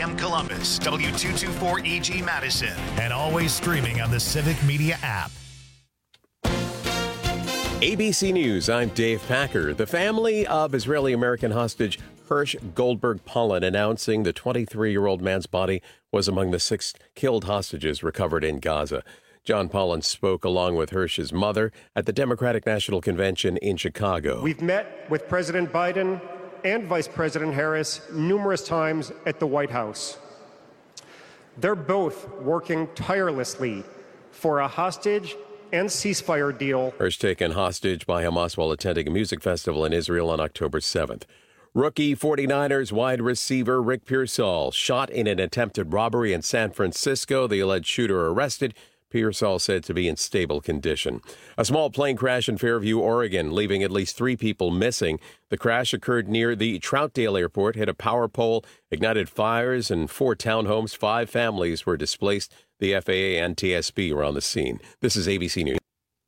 FM Columbus, W224EG Madison, and always streaming on the Civic Media app. ABC News, I'm Dave Packer. The family of Israeli-American hostage Hirsch Goldberg Pollen announcing the 23-year-old man's body was among the 6 killed hostages recovered in Gaza. John Pollen spoke along with Hirsch's mother at the Democratic National Convention in Chicago. We've met with President Biden and Vice President Harris numerous times at the White House. They're both working tirelessly for a hostage and ceasefire deal. Hirsch taken hostage by Hamas while attending a music festival in Israel on October 7th. Rookie 49ers wide receiver Rick Pearsall shot in an attempted robbery in San Francisco. The alleged shooter arrested. Pearsall said to be in stable condition. A small plane crash in Fairview, Oregon, leaving at least 3 people missing. The crash occurred near the Troutdale Airport, hit a power pole, ignited fires in 4 townhomes. 5 families were displaced. The FAA and TSB were on the scene. This is ABC News.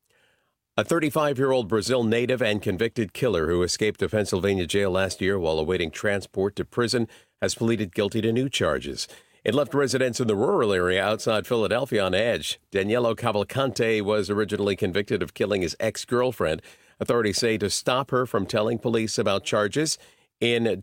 A 35-year-old Brazil native and convicted killer who escaped a Pennsylvania jail last year while awaiting transport to prison has pleaded guilty to new charges. It left residents in the rural area outside Philadelphia on edge. Danielo Cavalcante was originally convicted of killing his ex-girlfriend. Authorities say to stop her from telling police about charges in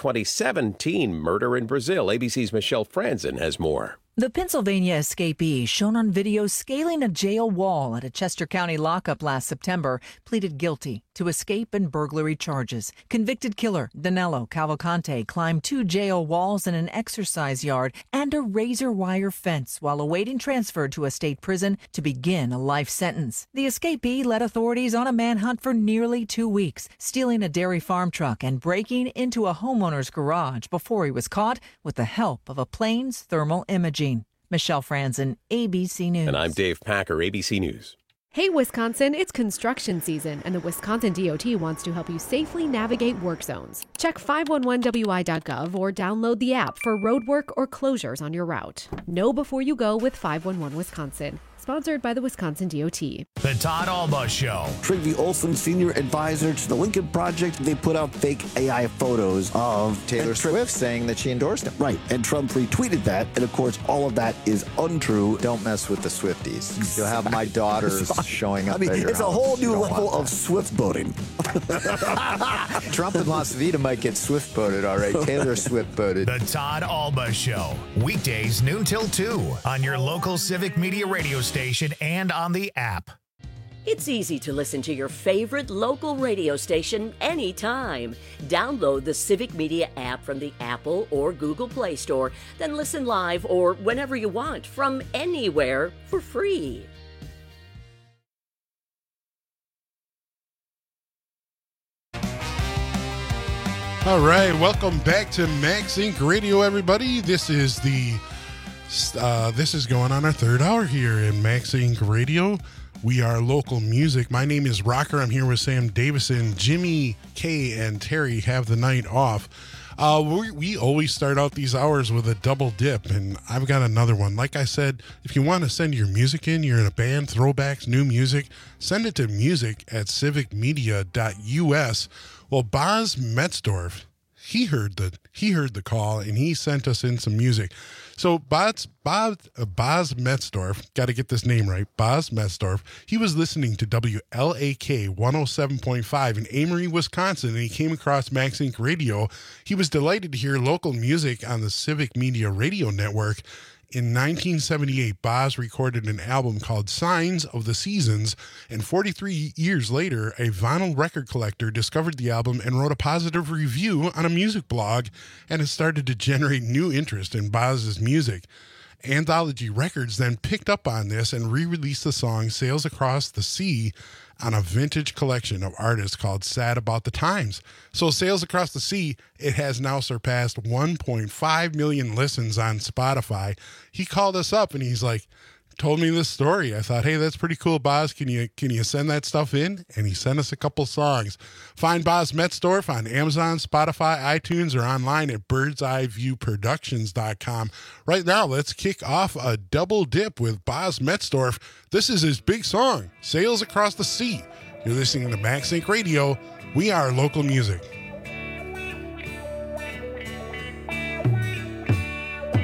2017 murder in Brazil. ABC's Michelle Franzen has more. The Pennsylvania escapee, shown on video scaling a jail wall at a Chester County lockup last September, pleaded guilty to escape and burglary charges. Convicted killer Danilo Cavalcante climbed 2 jail walls in an exercise yard and a razor wire fence while awaiting transfer to a state prison to begin a life sentence. The escapee led authorities on a manhunt for nearly 2 weeks, stealing a dairy farm truck and breaking into a homeowner's garage before he was caught with the help of a plane's thermal imaging. Michelle Franzen, ABC News. And I'm Dave Packer, ABC News. Hey, Wisconsin, it's construction season, and the Wisconsin DOT wants to help you safely navigate work zones. Check 511wi.gov or download the app for roadwork or closures on your route. Know before you go with 511 Wisconsin. Sponsored by the Wisconsin DOT. The Todd Alba Show. Trygve Olson, senior advisor to the Lincoln Project, they put out fake AI photos of Taylor Swift saying that she endorsed him. Right, and Trump retweeted that, and of course, all of that is untrue. Don't mess with the Swifties. You'll have my daughters showing up. I mean, at your it's a house. whole new You don't level want of Swift boating. Trump and Las Vegas might get Swift boated, all right. Taylor Swift boated. The Todd Alba Show. Weekdays noon till 2 on your local Civic Media radio station and on the app. It's easy to listen to your favorite local radio station anytime. Download the Civic Media app from the Apple or Google Play Store, then listen live or whenever you want from anywhere for free. All right, welcome back to Max Inc. Radio, everybody. This is going on our 3rd hour here in Max Inc. Radio. We are local music. My name is Rocker. I'm here with Sam Davison. Jimmy, Kay, and Terry have the night off. We always start out these hours with a double dip, and I've got another one. Like I said, if you want to send your music in, you're in a band, throwbacks, new music, send it to music@civicmedia.us. Well, Boz Metzdorf, he heard the call, and he sent us in some music. So Boz Metzdorf, got to get this name right, Boz Metzdorf, he was listening to WLAK 107.5 in Amory, Wisconsin, and he came across Max Inc. Radio. He was delighted to hear local music on the Civic Media Radio Network. In 1978, Boz recorded an album called Signs of the Seasons, and 43 years later, a vinyl record collector discovered the album and wrote a positive review on a music blog, and it started to generate new interest in Boz's music. Anthology Records then picked up on this and re-released the song Sails Across the Sea on a vintage collection of artists called Sad About the Times. So Sails Across the Sea, it has now surpassed 1.5 million listens on Spotify. He called us up and he's like, told me this story. I thought, hey, that's pretty cool, Boz. Can you send that stuff in? And he sent us a couple songs. Find Boz Metzdorf on Amazon, Spotify, iTunes, or online at birdseyeviewproductions.com. Right now, let's kick off a double dip with Boz Metzdorf. This is his big song, Sails Across the Sea. You're listening to Max Inc. Radio. We are local music.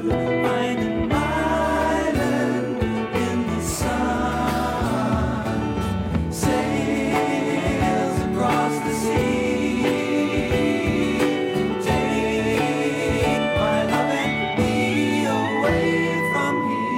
find an island in the sun, sails across the sea. Take my love and me away from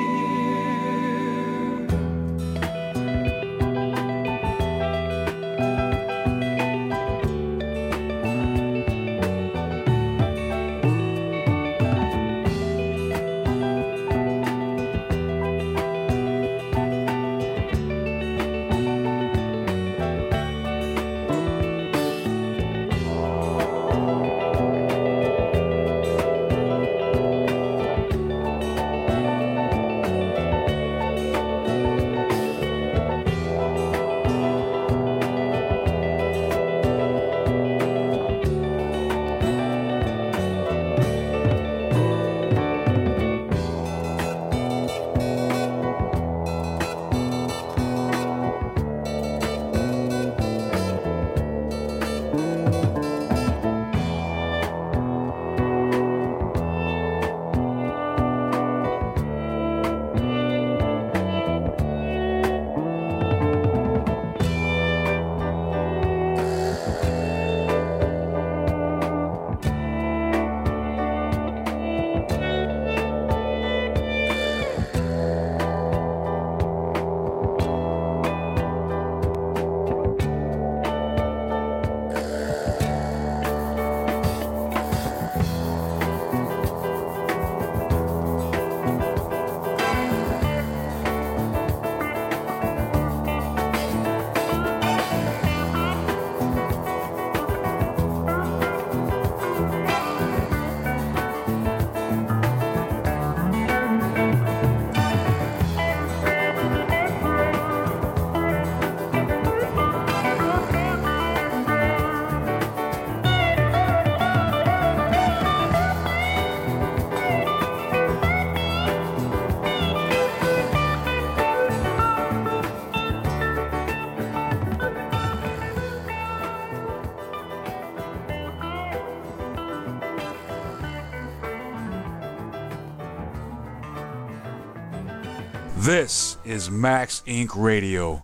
This is Max Inc. Radio.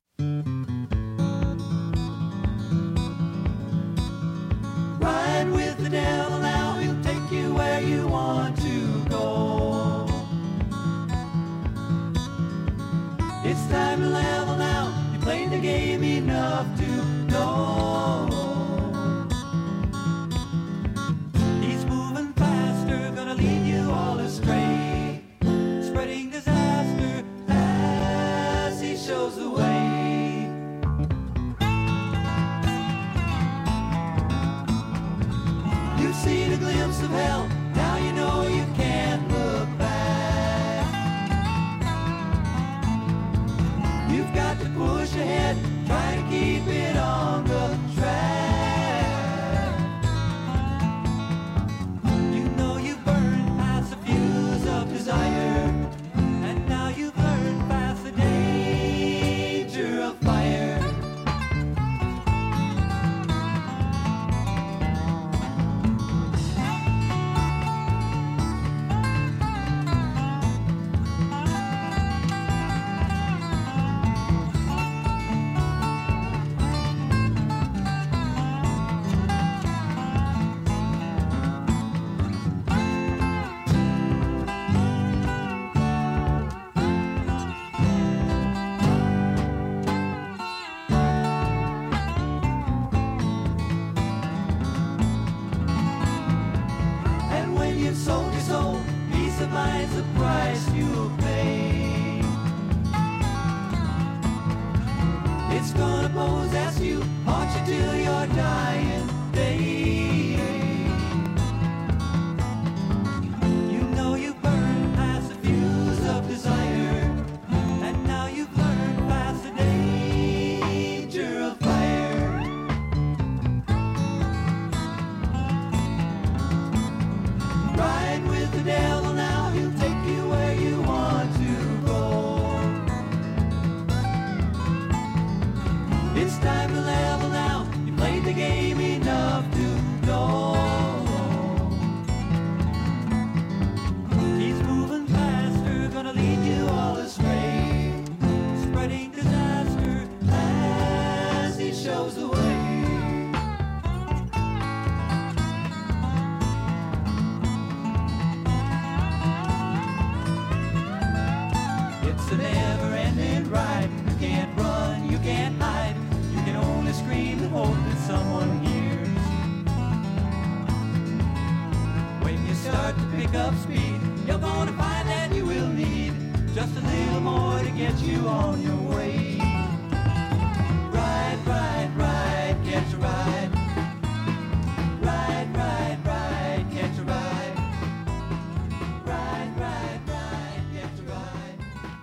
Ride with the devil now, he'll take you where you want to go. It's time to level now, you played the game enough to know. He's moving faster, gonna lead you all astray, spreading disaster as he shows the way. You've seen a glimpse of hell, now you know you can't look back. You've got to push ahead, try to keep it on the track. You know you've burned past the fuse of desire, and now you've learned past the danger of fire. And when you've sold your soul, peace of mind's the price you'll pay. It's gonna possess you, haunt you till your dying day. You know you've burned past the fuse of desire, and now you've learned past the danger of fire. Ride with the devil now, he'll take you where you want It's a never-ending ride. You can't run, you can't hide. You can only scream and hope that someone hears. When you start to pick up speed, you're gonna find that you will need just a little more to get you on your way. Ride, ride, ride, catch a ride. Ride, ride, ride, catch a ride. Ride, ride, ride, catch a ride.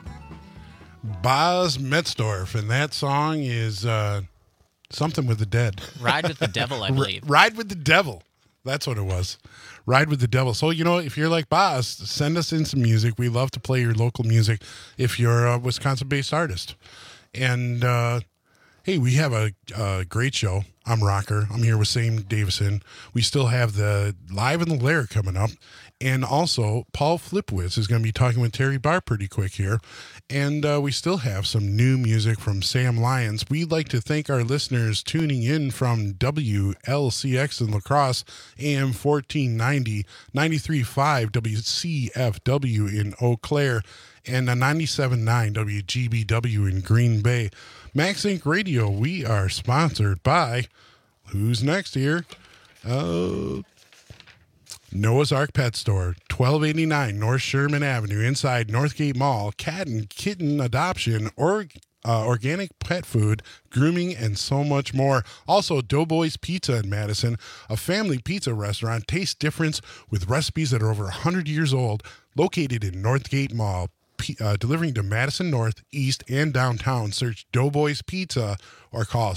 Boz Metzdorf, and that song is something with the dead. Ride with the Devil, I believe. Ride with the Devil. That's what it was. Ride with the Devil. So, you know, if you're like Boz, send us in some music. We love to play your local music if you're a Wisconsin-based artist. And, hey, we have a great show. I'm Rocker. I'm here with Sam Davison. We still have the Live in the Lair coming up. And also, Paul Flipwitz is going to be talking with Terry Barr pretty quick here. And we still have some new music from Sam Lyons. We'd like to thank our listeners tuning in from WLCX in La Crosse, AM 1490, 93.5 WCFW in Eau Claire, and 97.9 WGBW in Green Bay. Max Inc. Radio, we are sponsored by, who's next here? Noah's Ark Pet Store, 1289 North Sherman Avenue, inside Northgate Mall. Cat and kitten adoption, organic pet food, grooming, and so much more. Also, Doughboys Pizza in Madison, a family pizza restaurant. Taste difference with recipes that are over 100 years old, located in Northgate Mall. Delivering to Madison North, East, and downtown. Search Doughboys Pizza or call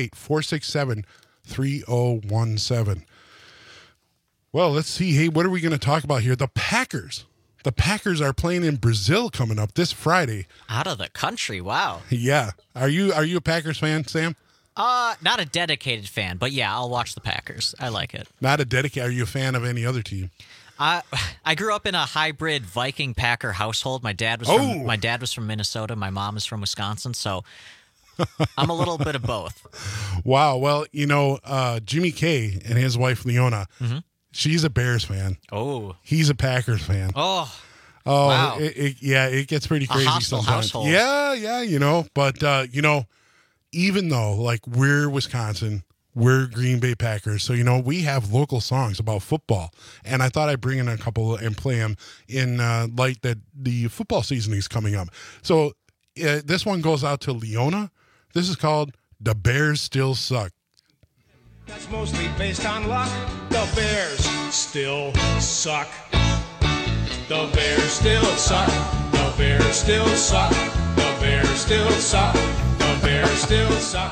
608-467-3017. Well, let's see. Hey, what are we going to talk about here? The Packers. The Packers are playing in Brazil coming up this Friday. Out of the country, wow. Yeah. Are you a Packers fan, Sam? Not a dedicated fan, but yeah, I'll watch the Packers. I like it. Not a dedicated. Are you a fan of any other team? I grew up in a hybrid Viking Packer household. My dad was from Minnesota. My mom is from Wisconsin, so I'm a little bit of both. Wow. Well, you know, Jimmy K and his wife Leona, she's a Bears fan. Oh. He's a Packers fan. Oh. Wow. Wow. It gets pretty crazy a hostile sometimes. household. Yeah, you know, but you know, even though like we're Wisconsin, we're Green Bay Packers, so you know we have local songs about football, and I thought I'd bring in a couple and play them in light that the football season is coming up. So this one goes out to Leona. This is called "The Bears Still Suck." That's mostly based on luck. The Bears still suck. The Bears still suck. The Bears still suck. The Bears still suck. The Bears still suck.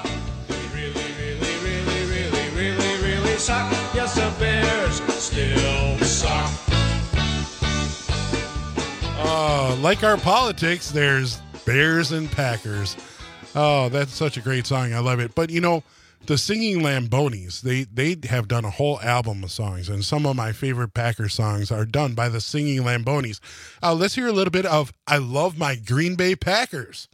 Really suck. Yes, the Bears still suck. Like our politics, there's Bears and Packers. Oh, that's such a great song. I love it. But you know, the Singing Lambonis, they have done a whole album of songs, and some of my favorite Packers songs are done by the Singing Lambonis. Let's hear a little bit of "I Love My Green Bay Packers."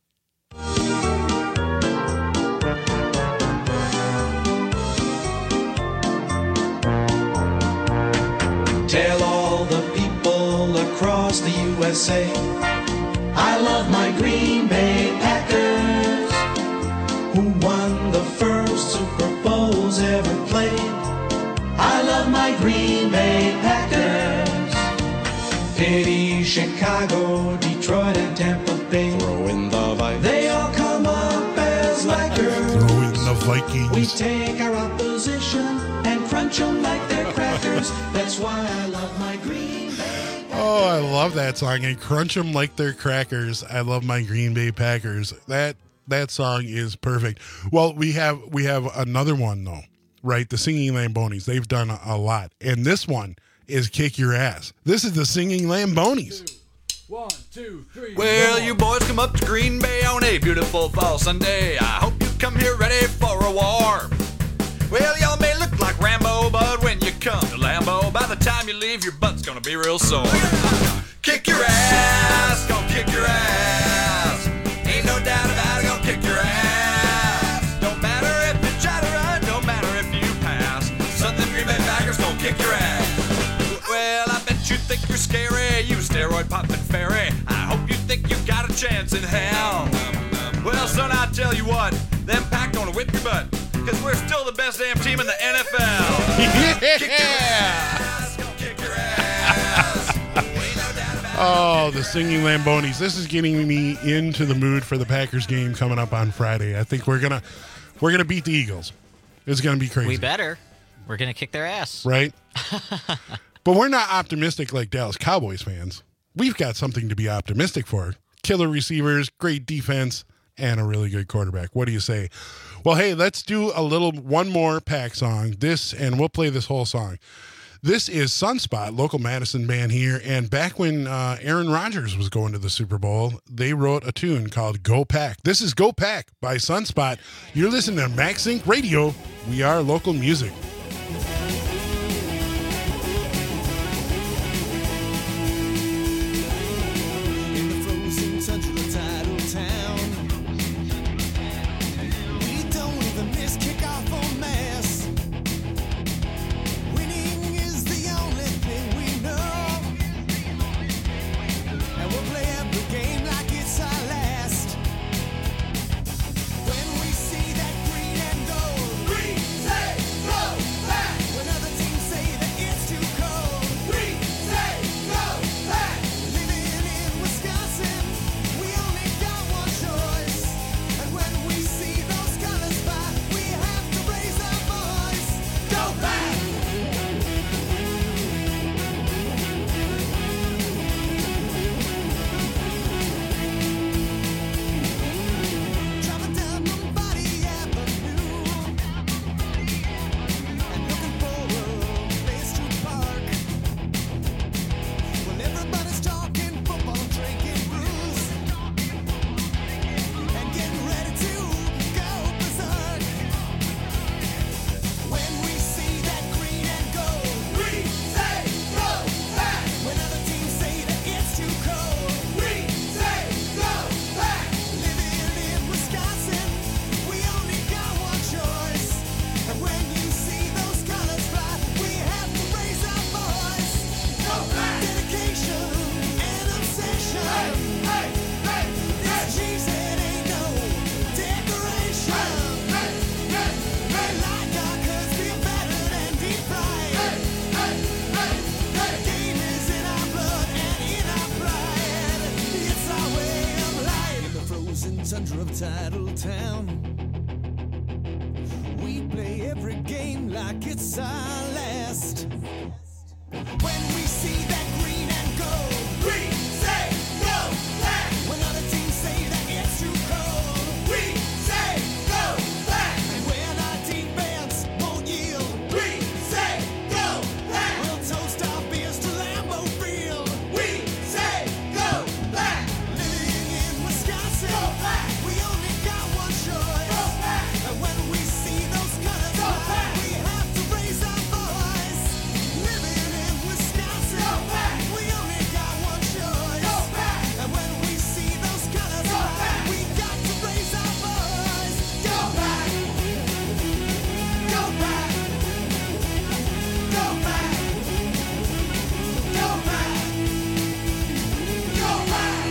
Tell all the people across the USA, I love my Green Bay Packers, who won the first Super Bowls ever played. I love my Green Bay Packers. Pity Chicago, Detroit, and Tampa Bay. Throw in the Vikings. They all come up as likers. Throw in the Vikings. We take our opposition and crunch them like they're crackers. That's why I love my Green Bay. Oh, I love that song. And crunch them like they're crackers. I love my Green Bay Packers. That song is perfect. Well, we have another one though, right? The Singing Lambonis. They've done a lot, and this one is "Kick Your Ass." This is the Singing Lambonis. 1, 2, 3. Well, you boys come up to Green Bay on a beautiful fall Sunday. I hope you come here ready for a war. Well, y'all may look like Rambo, but when you come to Lambeau, by the time you leave, your butt's gonna be real sore. Kick your ass, gonna kick your ass. Ain't no doubt about it, gonna kick your ass. Don't matter if you try to run, don't matter if you pass. Southern Green Bay Packers gonna kick your ass. Well, I bet you think you're scary, you steroid popping fairy. I hope you think you got chance in hell. Well, son, I tell you what, them Pack gonna whip your butt, because we're still the best damn team in the NFL. Kick your ass, kick your ass. Oh, the singing Lambonis. This is getting me into the mood for the Packers game coming up on Friday. I think we're gonna beat the Eagles. It's gonna be crazy. We better. We're gonna kick their ass. Right? But we're not optimistic like Dallas Cowboys fans. We've got something to be optimistic for. Killer receivers, great defense, and a really good quarterback. What do you say? Well, hey, let's do one more Pack song. And we'll play this whole song. This is Sunspot, local Madison band here. And back when Aaron Rodgers was going to the Super Bowl, they wrote a tune called Go Pack. This is Go Pack by Sunspot. You're listening to Max Inc. Radio. We are local music. Tundra of Titletown. We play every game like it's our last. When we see that green and gold, we say go back. When other teams say that it's too cold, we say go back. And when our defense won't yield, we say go back. We'll toast our beers to Lambeau Field, we say go back. Living in Wisconsin, go back. We only got one choice, go back. And when we see those colors, go back. We have to raise our voice. Living in Wisconsin, go back. We only got one choice, go back. And when we see those colors, go back. We got to raise our voice. Go back. Go back. Go back. Go back. Go back.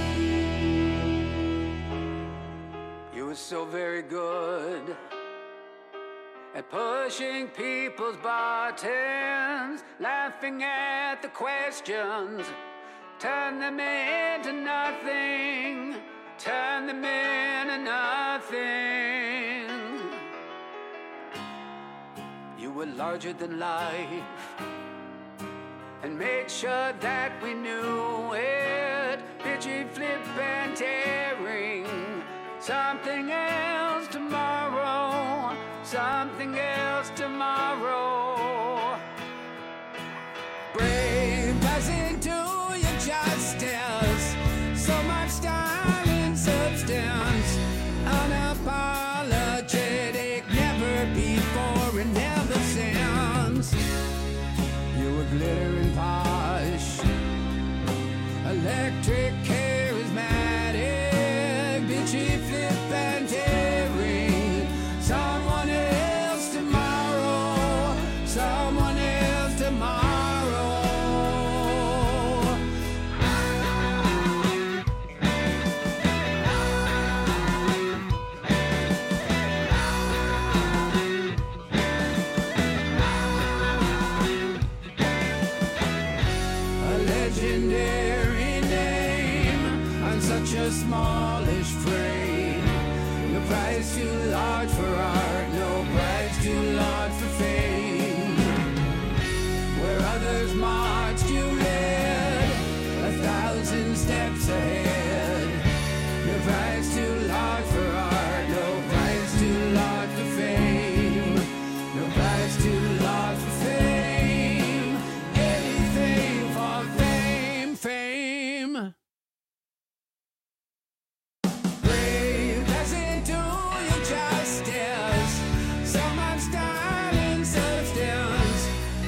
You were so very good at pushing people's buttons, laughing at the questions, turn them into nothing, turn them into nothing. You were larger than life and made sure that we knew it. Pitchy, flip, and tearing. Something else tomorrow. Something else tomorrow. Brave, rising to your justice. So much style and substance. Unapologetic, never before and never since. You were glittering posh, electric, charismatic, bitchy, flip, and tearing. Someone else tomorrow, someone else tomorrow. a smallish frame. No price too large for art, no price too large for fame. Where others march to red, 1,000 steps ahead. No price too large for art, no price too large for fame. No price too large for fame. Anything for fame, fame. Brave doesn't do you justice. So much style and substance.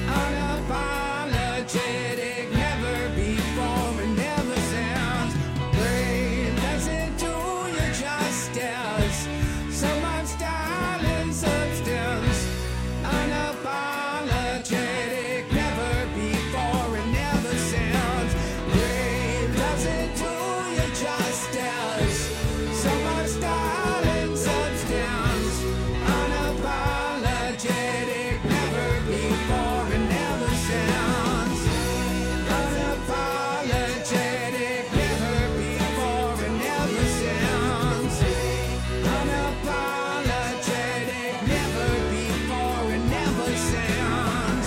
Unapologetic, never before and never sounds. Brave doesn't do you justice. So much style and substance. Unapologetic, never before and never sounds. Brave doesn't do you justice. So much style and substance. Unapologetic, never before and never sounds. Unapologetic, never before and never sounds. Unapologetic, never before and never sounds.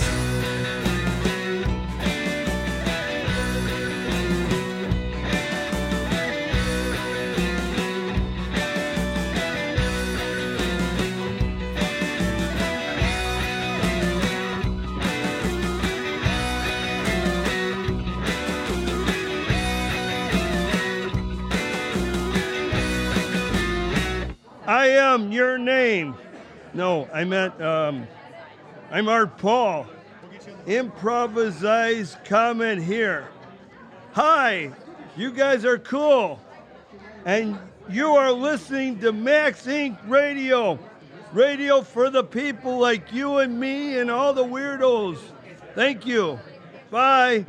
I am your name. No, I meant, I'm Art Paul. Improvised comment here. Hi, you guys are cool. And you are listening to Max Inc. Radio. Radio for the people like you and me and all the weirdos. Thank you. Bye.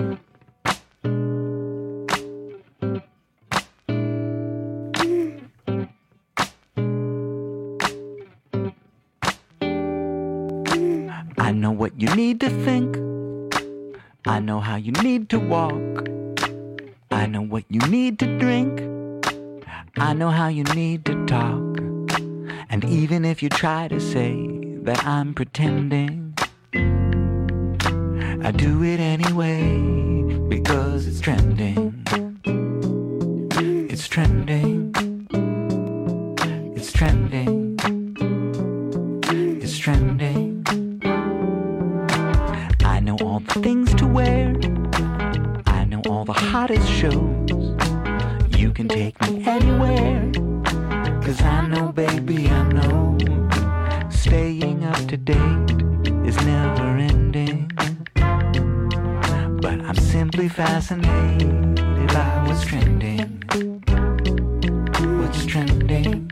I know what you need to think. I know how you need to walk. I know what you need to drink. I know how you need to talk. And even if you try to say that I'm pretending, I do it anyway because it's trending. It's trending. It's trending. It's trending. I know all the things to wear. I know all the hottest shows. You can take me anywhere. 'Cause I know, baby, I know. Staying up to date is never ending. But I'm simply fascinated by what's trending. What's trending?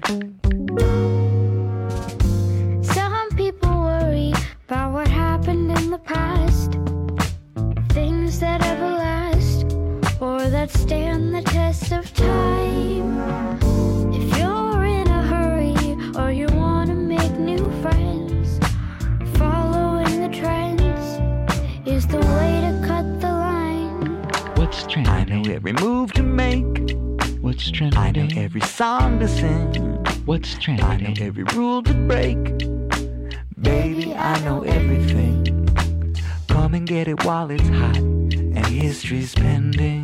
Some people worry about what happened in the past. Things that ever last or that stand the test of time. If you're in a hurry or you want to make new friends, following the trends is the way to cut the line. What's trending? I know every move to make. What's trending? I know every song to sing. What's trending? I know every rule to break. Baby, I know everything. Come and get it while it's hot and history's pending.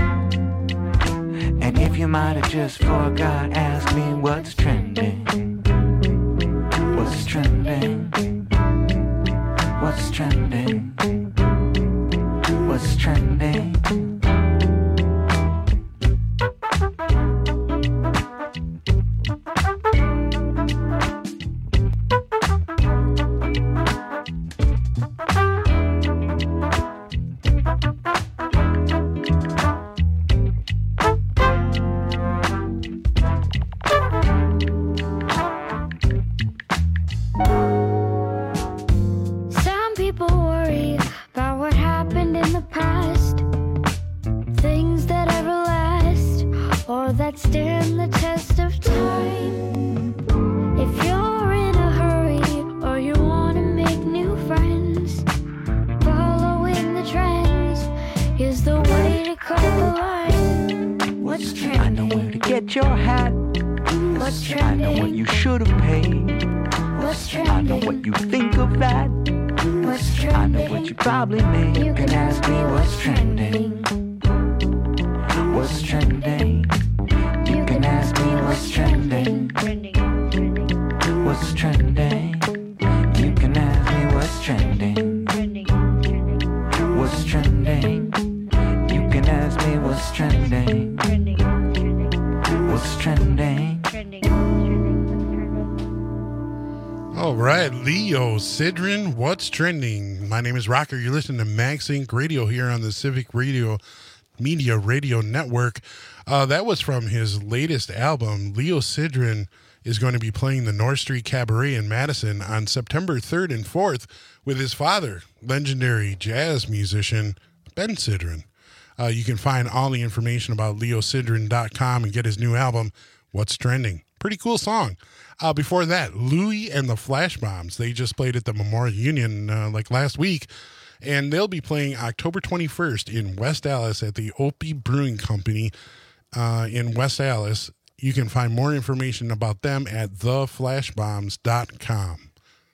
And if you might have just forgot, ask me what's trending. What's trending? What's trending? What's trending? Some people worry about what happened in the past. Things that ever last or that stand the test of time. If you're in a hurry or you want to make new friends, following the trends is the way to cut the line. What's trending? I know where to get get your hat. What's trending? I know what you should have paid. What's I know trending? what you think of that. What's I know trending? what you probably made. You can ask me what's trending. What's trending? You can ask me what's trending. What's trending? You can ask me what's trending. What's trending? You can ask me what's trending. What's trending? All right, Leo Sidran, what's trending? My name is Rocker. You're listening to Max Inc. Radio here on the Civic Radio Media Radio Network. That was from his latest album. Leo Sidran is going to be playing the North Street Cabaret in Madison on September 3rd and 4th with his father, legendary jazz musician Ben Sidran. You can find all the information about leosidran.com and get his new album, What's Trending. Pretty cool song. Before that, Louie and the Flash Bombs. They just played at the Memorial Union like last week, and they'll be playing October 21st in West Allis at the Opie Brewing Company in West Allis. You can find more information about them at theflashbombs.com.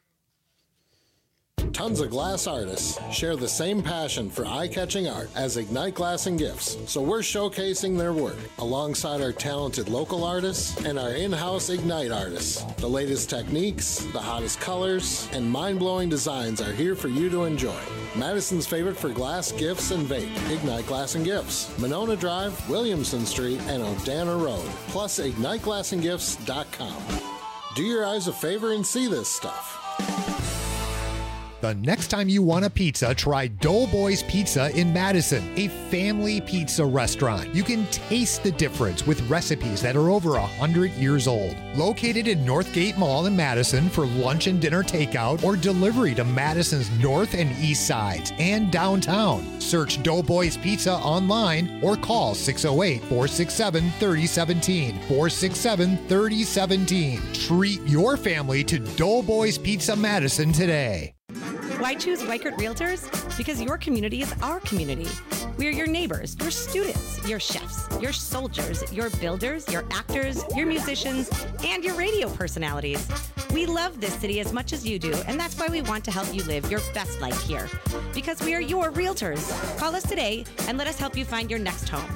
Tons of glass artists share the same passion for eye-catching art as Ignite Glass and Gifts, so we're showcasing their work alongside our talented local artists and our in-house Ignite artists. The latest techniques, the hottest colors, and mind-blowing designs are here for you to enjoy. Madison's favorite for glass, gifts, and vape, Ignite Glass and Gifts, Monona Drive, Williamson Street, and Odana Road, plus IgniteGlassandGifts.com. Do your eyes a favor and see this stuff. The next time you want a pizza, try Doughboys Pizza in Madison, a family pizza restaurant. You can taste the difference with recipes that are over 100 years old. Located in Northgate Mall in Madison for lunch and dinner takeout or delivery to Madison's north and east sides and downtown. Search Doughboys Pizza online or call 608-467-3017. 467-3017. Treat your family to Doughboys Pizza Madison today. Why choose Weichert Realtors? Because your community is our community. We are your neighbors, your students, your chefs, your soldiers, your builders, your actors, your musicians, and your radio personalities. We love this city as much as you do, and that's why we want to help you live your best life here. Because we are your realtors. Call us today and let us help you find your next home.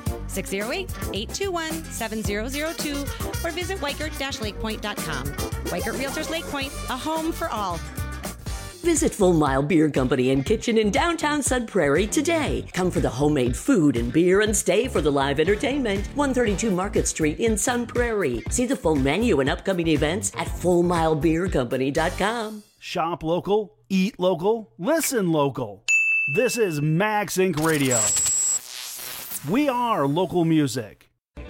608-821-7002 or visit Weichert-lakepoint.com. Weichert Realtors Lake Point, a home for all. Visit Full Mile Beer Company and Kitchen in downtown Sun Prairie today. Come for the homemade food and beer and stay for the live entertainment. 132 Market Street in Sun Prairie. See the full menu and upcoming events at FullMileBeerCompany.com. Shop local, eat local, listen local. This is Max Inc. Radio. We are local music.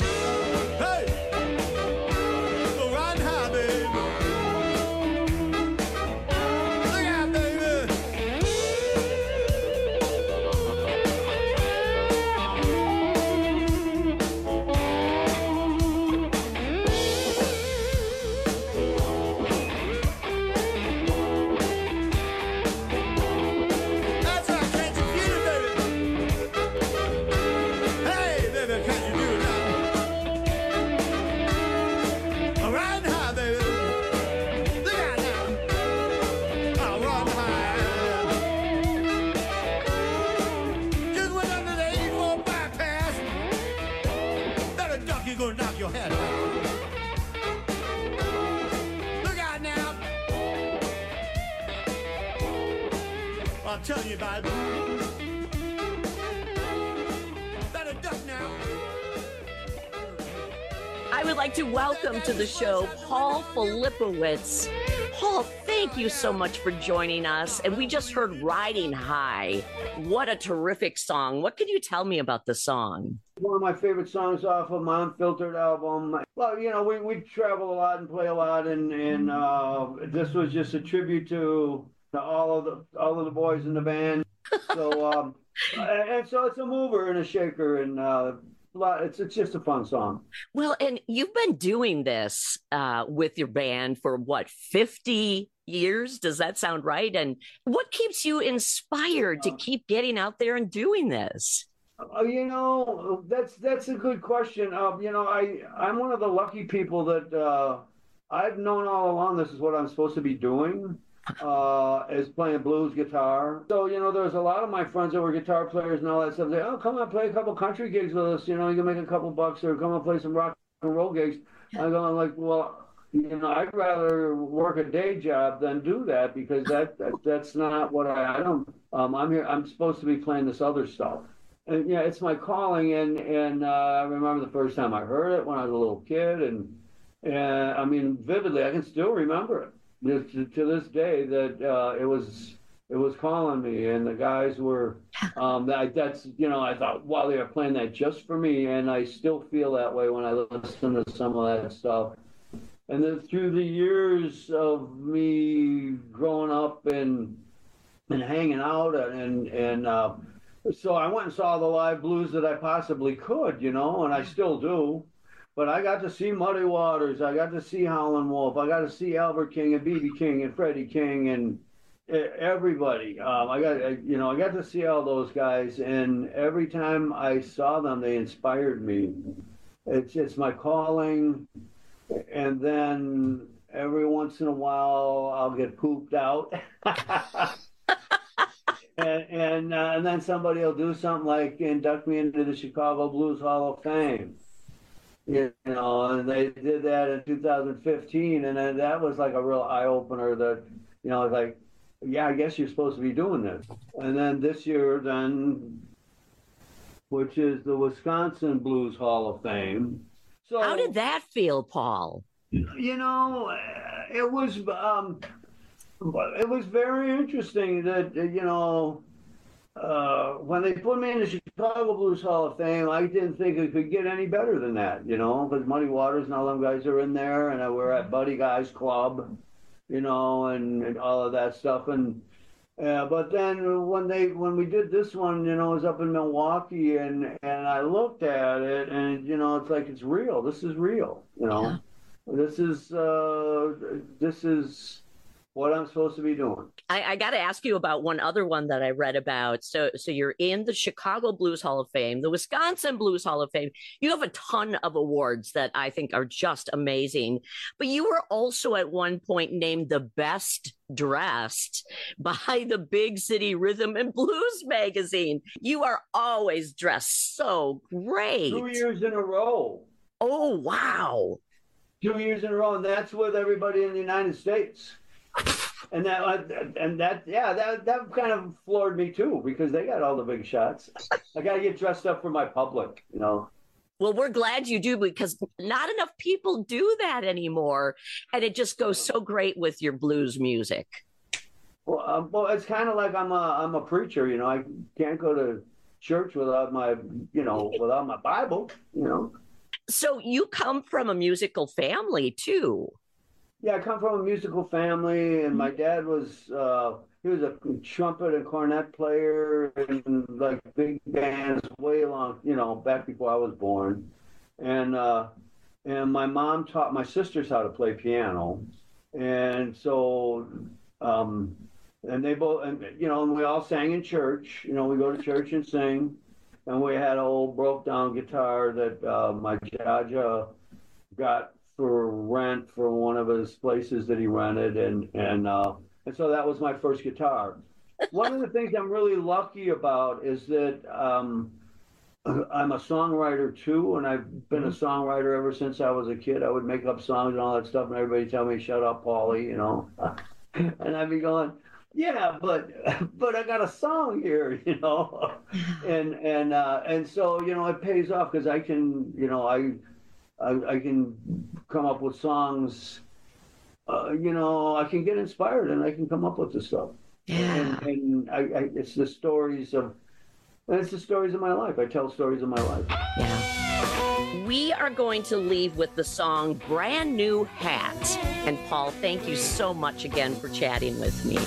I'm telling you about it. Better duck now. I would like to welcome to the show Paul Filipowicz. Paul, thank you so much for joining us. And we just heard Riding High. What a terrific song. What can you tell me about the song? One of my favorite songs off of my Unfiltered album. Well, you know, we travel a lot and play a lot, and this was just a tribute to all of the boys in the band. So and so it's a mover and a shaker, and it's just a fun song. Well, and you've been doing this with your band for what, 50 years? Does that sound right? And what keeps you inspired to keep getting out there and doing this? You know, that's a good question. You know, I'm one of the lucky people that I've known all along this is what I'm supposed to be doing, is playing blues guitar. So, you know, there's a lot of my friends that were guitar players and all that stuff. They, oh, come on, play a couple country gigs with us. You know, you can make a couple bucks, or come on, play some rock and roll gigs. I'm going like, well, you know, I'd rather work a day job than do that, because that's not what I don't. I'm here. I'm supposed to be playing this other stuff. And yeah, it's my calling, and I remember the first time I heard it when I was a little kid, and I mean, vividly, I can still remember it to this day that it was calling me, and the guys were that's, you know, I thought, wow, they are playing that just for me, and I still feel that way when I listen to some of that stuff. And then through the years of me growing up and hanging out and so I went and saw the live blues that I possibly could, you know, and I still do. But I got to see Muddy Waters, I got to see Howlin' Wolf, I got to see Albert King and B.B. King and Freddie King and everybody. I got to see all those guys, and every time I saw them, they inspired me. It's my calling, and then every once in a while I'll get pooped out. And then somebody will do something like induct me into the Chicago Blues Hall of Fame, you know, and they did that in 2015, and then that was like a real eye opener. That, you know, like, yeah, I guess you're supposed to be doing this. And then this year, which is the Wisconsin Blues Hall of Fame. So how did that feel, Paul? You know, it was. It was very interesting that, you know, when they put me in the Chicago Blues Hall of Fame, I didn't think it could get any better than that, you know, because Muddy Waters and all them guys are in there, and we're at Buddy Guy's Club, you know, and all of that stuff. And but then when we did this one, you know, it was up in Milwaukee, and I looked at it, and, you know, it's like, it's real. This is real, you know. Yeah. This is what I'm supposed to be doing. I got to ask you about one other one that I read about. So you're in the Chicago Blues Hall of Fame, the Wisconsin Blues Hall of Fame. You have a ton of awards that I think are just amazing. But you were also at one point named the best dressed by the Big City Rhythm and Blues magazine. You are always dressed so great. 2 years in a row. Oh, wow. 2 years in a row, and that's with everybody in the United States. And that kind of floored me too, because they got all the big shots. I got to get dressed up for my public, you know. Well, we're glad you do, because not enough people do that anymore, and it just goes so great with your blues music. Well, it's kind of like I'm a preacher, you know. I can't go to church without my Bible, you know. So you come from a musical family too. Yeah, I come from a musical family, and my dad was he was a trumpet and cornet player in like big bands way long, you know, back before I was born. And my mom taught my sisters how to play piano, and so and they both, and you know, and we all sang in church. You know, we go to church and sing, and we had an old broke down guitar that my Jaja got for rent for one of his places that he rented, and so that was my first guitar. One of the things I'm really lucky about is that I'm a songwriter too, and I've been a songwriter ever since I was a kid. I would make up songs and all that stuff, and everybody tell me, "Shut up, Paulie," you know, and I'd be going, "Yeah, but I got a song here," you know, and so, you know, it pays off, because I can, you know, I can come up with songs, you know, I can get inspired and I can come up with the stuff. Yeah. And it's the stories of my life. I tell stories of my life. Yeah. We are going to leave with the song Brand New Hat. And Paul, thank you so much again for chatting with me.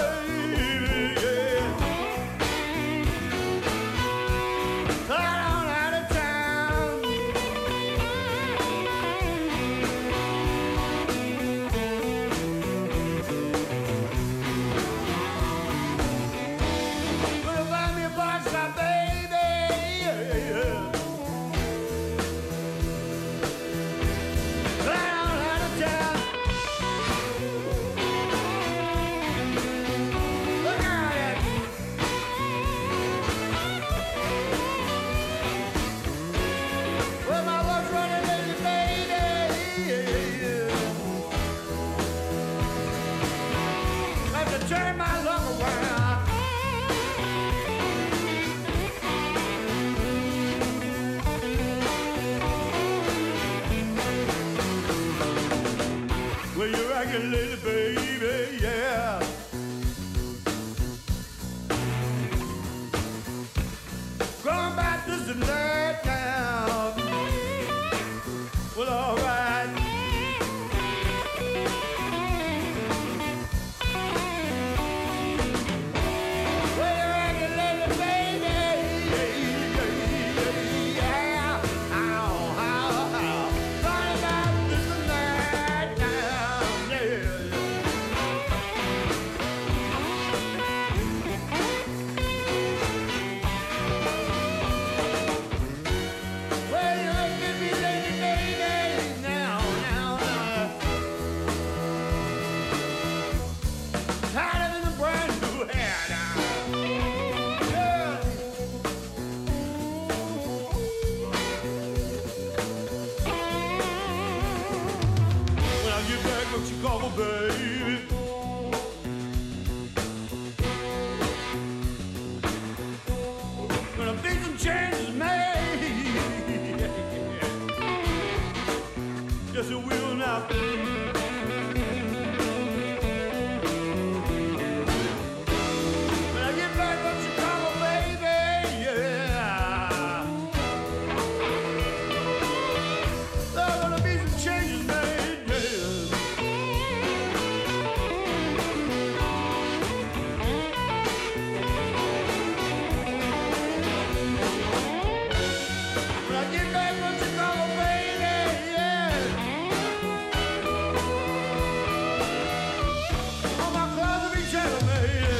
I don't regular, baby, yeah. Going back to the night now. Well, all right. Well, you regular, baby, yeah. Ow, ow, ow. Going back to the night now, yeah. Well, you look at me, lady, baby, now, now, now. Tired of the brand new hair now. Yeah. When I get back from Chicago, baby. Gonna be some changes made. Yes, it will now. When I get back from Chicago, baby, yeah. There's gonna be some changes made, yeah. When I get back from Chicago, baby, yeah. All my clothes will be tailor-made.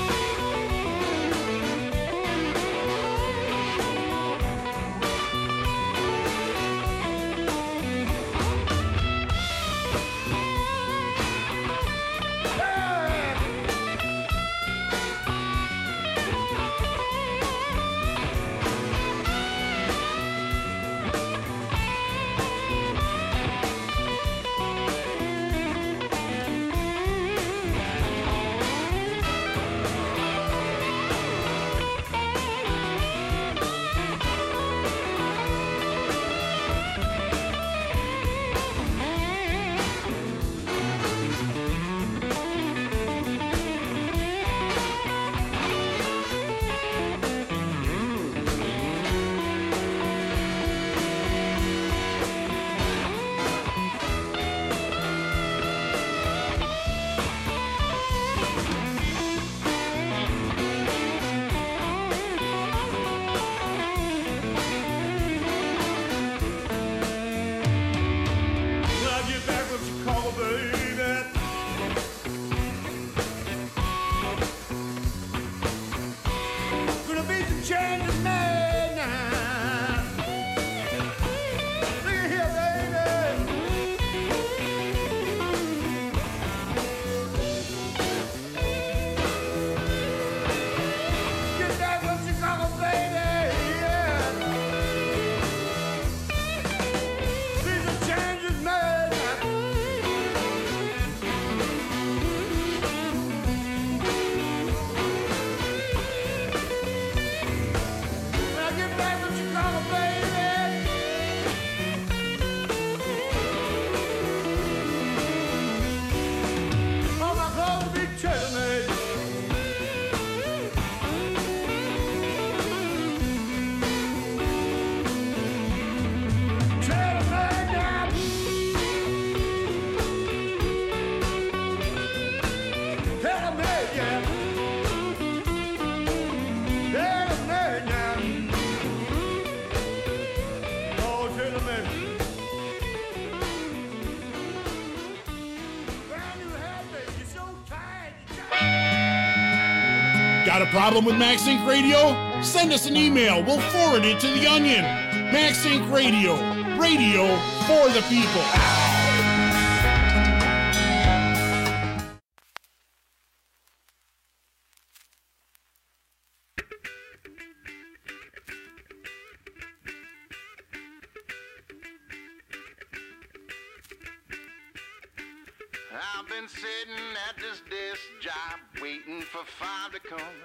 When I get back from Chicago, baby. Gonna be some changes made now. Look at here, baby. Get back from Chicago, baby, yeah. See the changes made now. When I get back from Chicago, baby. All my clothes will be tailor-made. Tailor-made now. Tailor-made, yeah. Tailor-made now. Oh, tailor-made. Brand new hair, baby. You're so tired. Got a problem with Max Inc. Radio? Send us an email. We'll forward it to the Onion. Max Inc. Radio. Radio for the people. I've been sitting at this desk job waiting for 5 to come.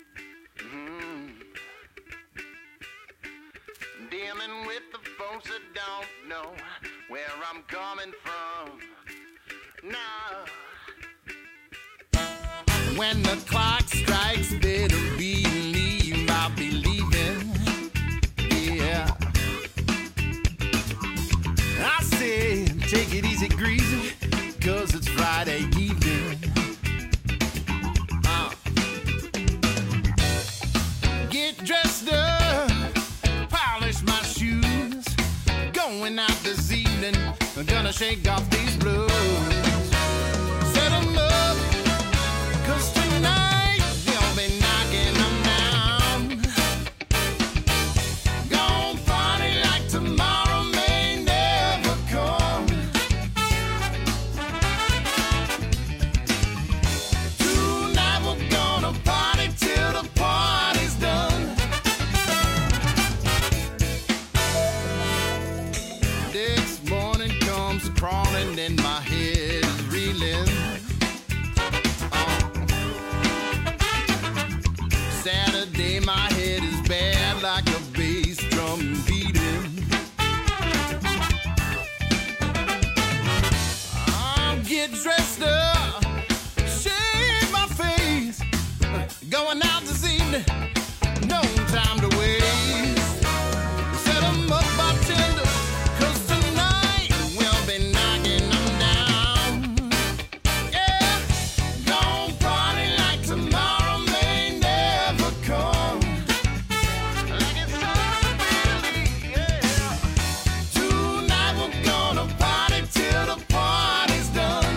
Dealing with the folks that don't know where I'm coming from. When the clock strikes, better believe I'll be leaving. Yeah. I say, take it easy, greasy, 'cause it's Friday evening. Get dressed up, polish my shoes. Going out this evening, I'm gonna shake off these blues. Set 'em up, 'cause tonight they'll be knocking them down. Gonna party like tomorrow may never come. Tonight we're gonna party till the party's done. Next morning comes crawling and my head is reeling. Saturday, my head is bad like a bass drum beating. I'll get dressed up, shave my face, going out this evening, no time to waste. Set 'em up, bartender, 'cause tonight we'll be knocking them down. Yeah, gonna party like tomorrow may never come. Like it's Sunday, yeah. Tonight we're gonna party till the party's done.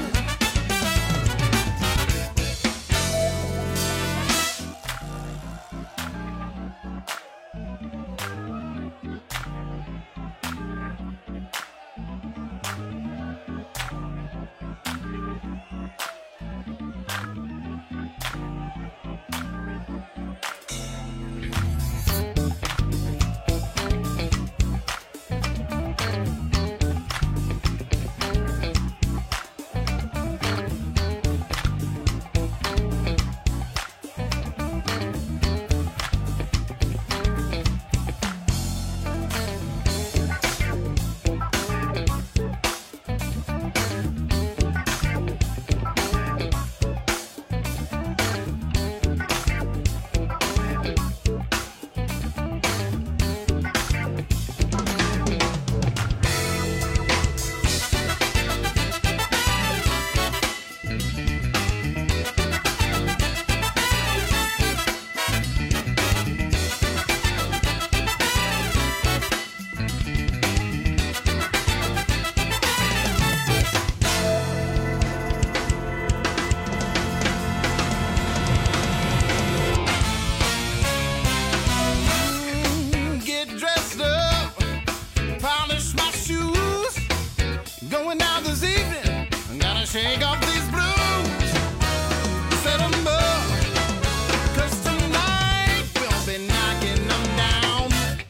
Get dressed up, polish my shoes, going out this evening, I gotta shake off these blues. Set 'em up, 'cause tonight we'll be knocking them down.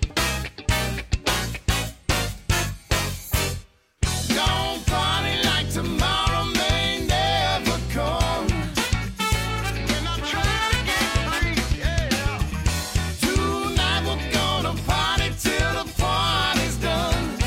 Gonna party like tomorrow may never come. When I try to get free, yeah. Tonight we're gonna party till the party's done.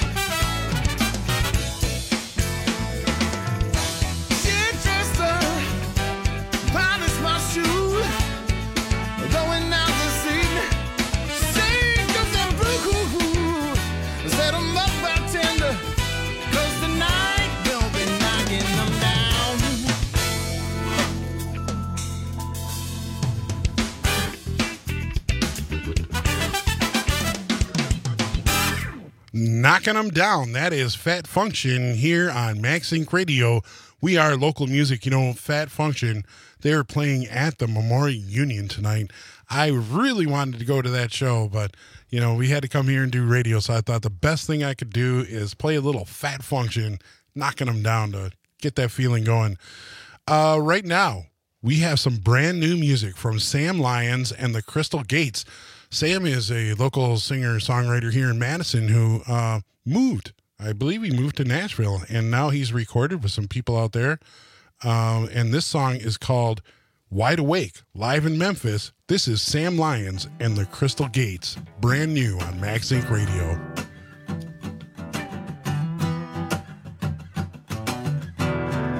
Get dressed up, polish my shoes, going out this evening, sing them blues. Set 'em up, bartender, 'cause tonight we'll be knocking them down. Knocking them down. That is Fat Function here on Max Inc. Radio. We are local music. You know, Fat Function, they're playing at the Memorial Union tonight. I really wanted to go to that show, but, you know, we had to come here and do radio, so I thought the best thing I could do is play a little Fat Function, knocking them down to get that feeling going. Right now, we have some brand new music from Sam Lyons and the Crystal Gates. Sam is a local singer-songwriter here in Madison who moved. I believe he moved to Nashville, and now he's recorded with some people out there. And this song is called Wide Awake, live in Memphis. This is Sam Lyons and the Crystal Gates, brand new on Max Inc. Radio.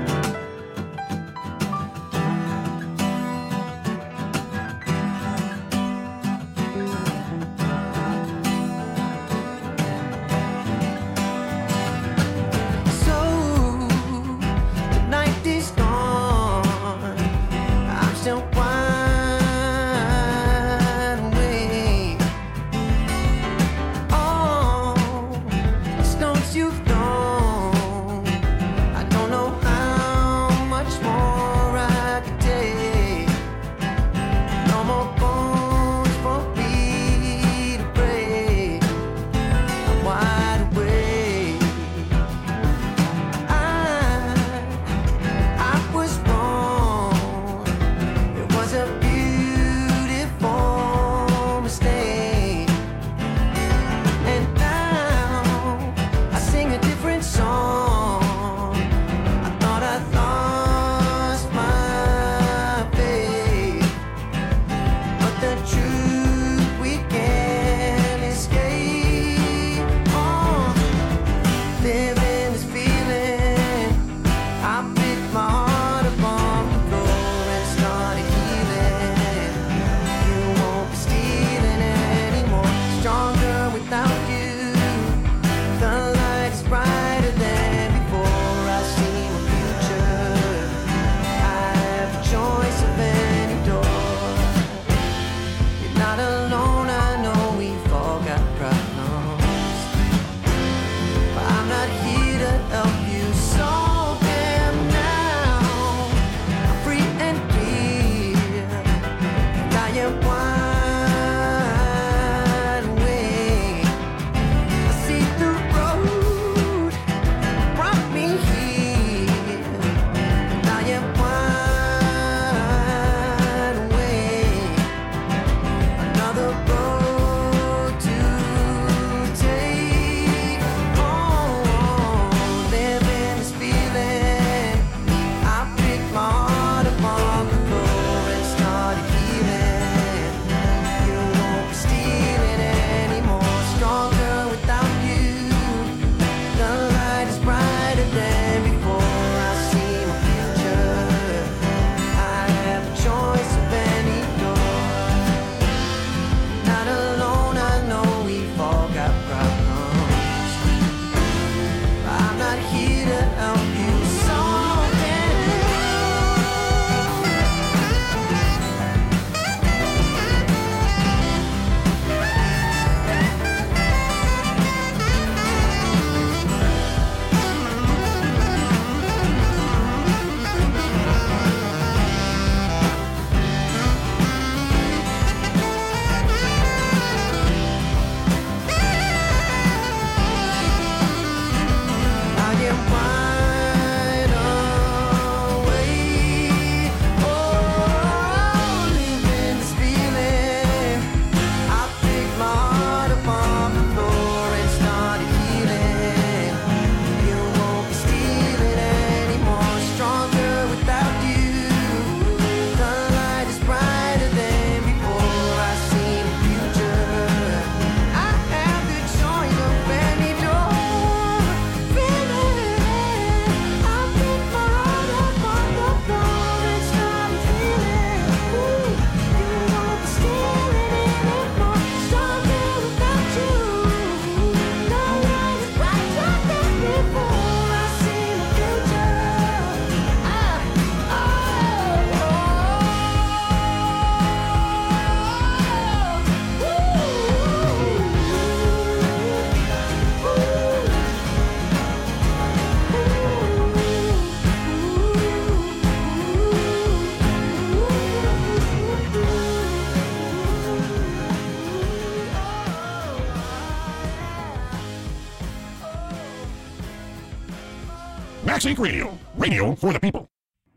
Max Inc. Radio. Radio for the people.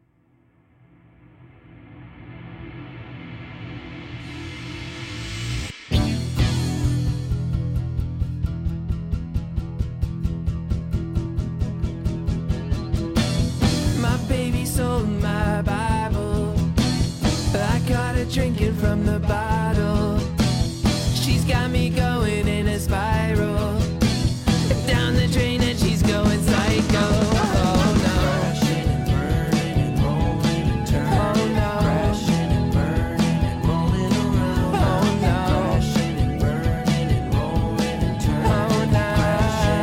My baby sold my Bible. I caught her drinking from the bottle. She's got me going in a spiral. Down the drain and she's going psycho. Oh no. Crashing and burning and rolling and turning. Oh no. Crashing and burning and rolling around. Oh no. Crashing and burning and rolling and turning. Oh no. Crashing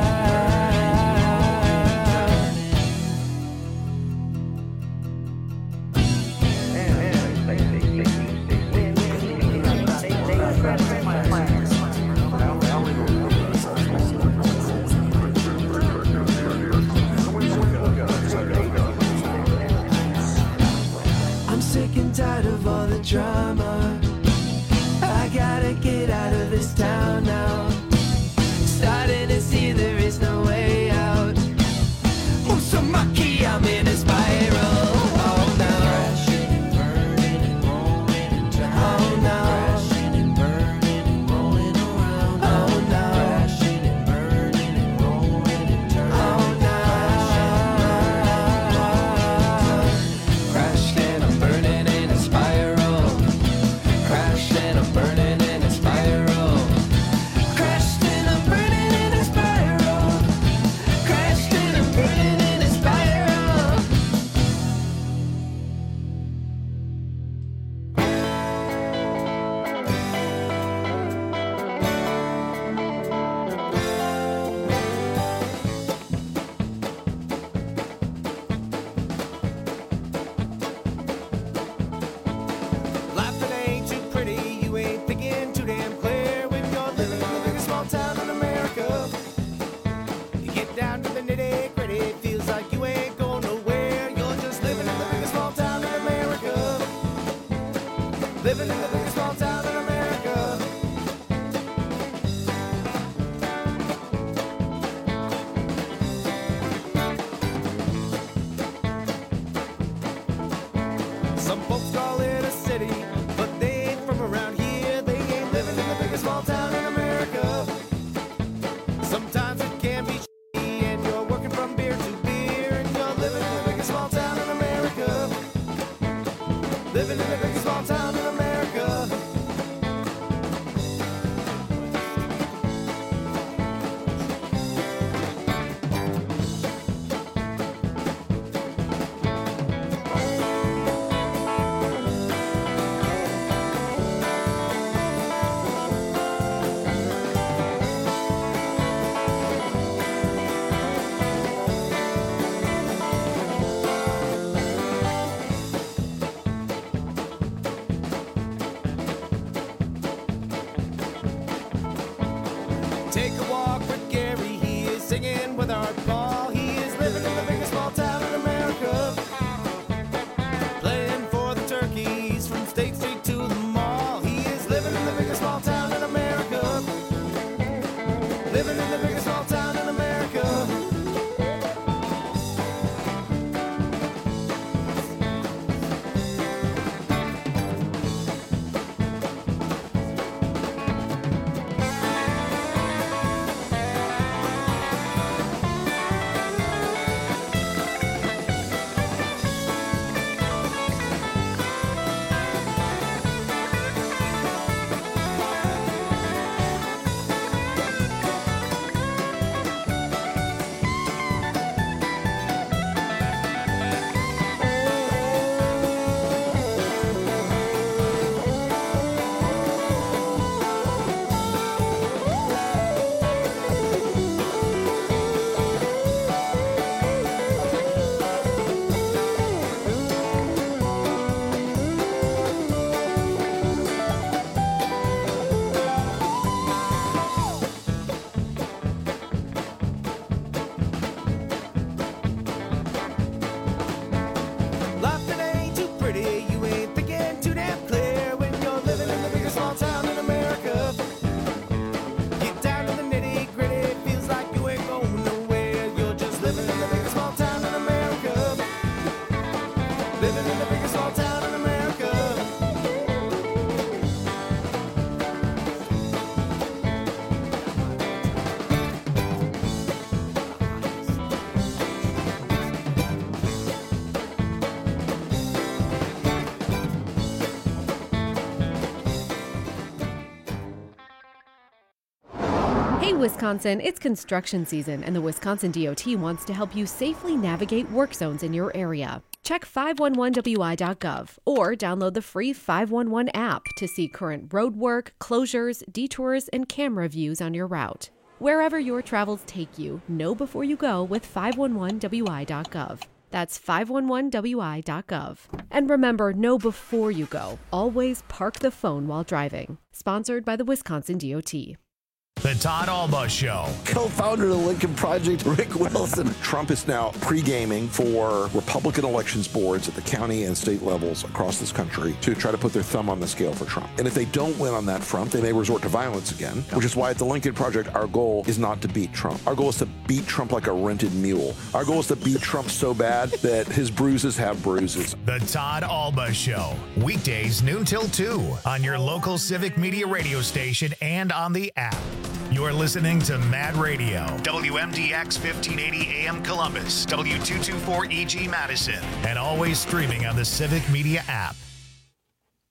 I'm sick and tired of all the drama. I gotta get out of this town now. Starting to see there is no way out. Uzumaki, I'm in a spiral. Oh no. Crashing and burning and rolling and turning. Oh no. Crashing and burning and rolling around. Oh no. Crashing and burning and rolling and turning. Oh no. Crashed and I'm burning in a spiral. Crashed and I'm burning in a spiral. Crashed and I'm burning in a spiral. Crashed and I'm burning in a spiral. Life it ain't too pretty, you ain't thinking too damn clear when you're living in the biggest small town in America. You get down to the nitty gritty, it feels like you ain't going nowhere. You're just living in the biggest small town in America. Living in the biggest small town in America. Some folks call it a city, but they ain't from around here. They ain't living in the biggest small town in America. Sometimes it can be shitty, and you're working from beer to beer, and you're living in the biggest small town in America. Living in the biggest small town in America. Take a walk with Gary, he is singing with Art Ball. He is living in the biggest small town in America. Playing for the Turkeys from State Street to the mall. He is living in the biggest small town in America. Living in the biggest small town in America. Hey, Wisconsin, it's construction season, and the Wisconsin DOT wants to help you safely navigate work zones in your area. Check 511wi.gov or download the free 511 app to see current road work, closures, detours, and camera views on your route. Wherever your travels take you, know before you go with 511wi.gov. That's 511wi.gov. And remember, know before you go. Always park the phone while driving. Sponsored by the Wisconsin DOT. The Todd Alba Show. Co-founder of the Lincoln Project, Rick Wilson. Trump is now pre-gaming for Republican elections boards at the county and state levels across this country to try to put their thumb on the scale for Trump. And if they don't win on that front, they may resort to violence again, which is why at the Lincoln Project, our goal is not to beat Trump. Our goal is to beat Trump like a rented mule. Our goal is to beat Trump so bad that his bruises have bruises. The Todd Alba Show. Weekdays noon till 2 on your local Civic Media radio station and on the app. You're listening to Mad Radio, WMDX 1580 AM Columbus, W224EG Madison, and always streaming on the Civic Media app.